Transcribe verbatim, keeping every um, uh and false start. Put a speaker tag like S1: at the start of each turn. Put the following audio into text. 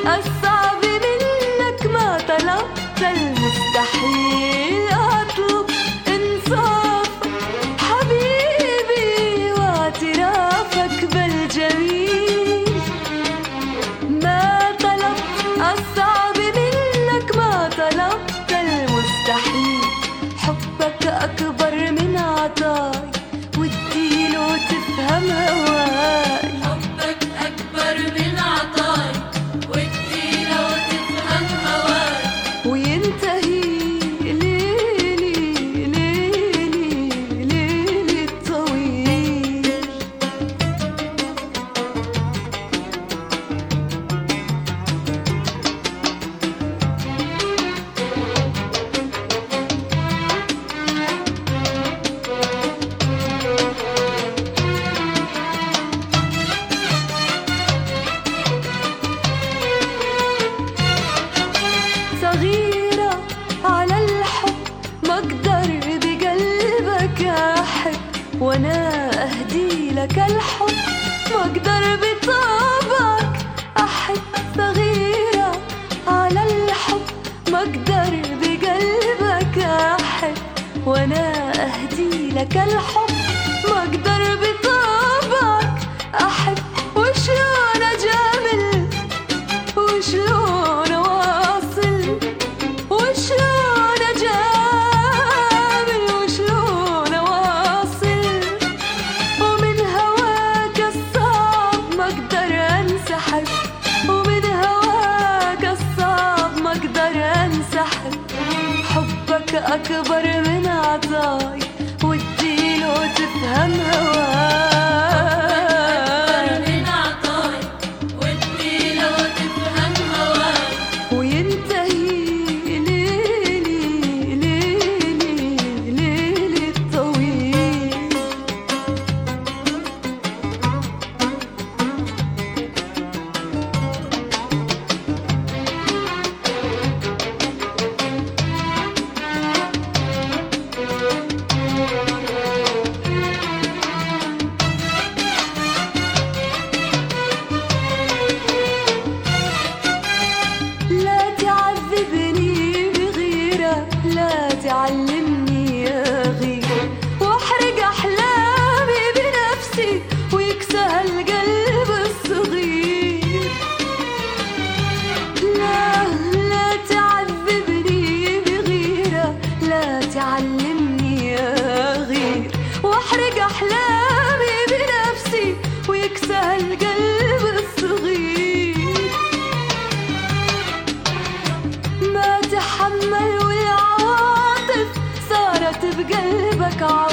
S1: الصعب منك ما طلبت المستحيل أطلب إنصافك حبيبي واعترافك بالجميل. ما طلبت الصعب منك ما طلبت المستحيل. حبك أكبر من عطاي واديله تفهم هواي.
S2: حبك أكبر من عطاي واديله تفهم هواي.
S1: وينتهي ليلي ليلي ليلي الطويل. صغيرة على الحب ما اقدر بقلبك احب. وانا اهدي لك الحب ما اقدر بطبعك احب. صغيرة على الحب ما اقدر بقلبك احب. وانا اهدي لك الحب ما اقدر بطبعك احب. وشلون اجامل وشلون اواصل وشلون اجامل وشلون اواصل. ومن هواك الصعب ما اقدر انسحب. ومن هواك الصعب ما اقدر انسحب. حبك اكبر من عطاي واديله تفهم هواي. وينتهي ليلي ليلي ليلي الطويل. لا تعذبني بغيرة لا تعلمني أغير. واحرق أحلامي بنفسي ويكسى القلب الصغير. لا لا تعذبني بغيرة لا تعلمني أغير. واحرق أحلامي بنفسي ويكسى القلب الصغير. ما تحمل والعواطف صارت بقلبك عاطفة.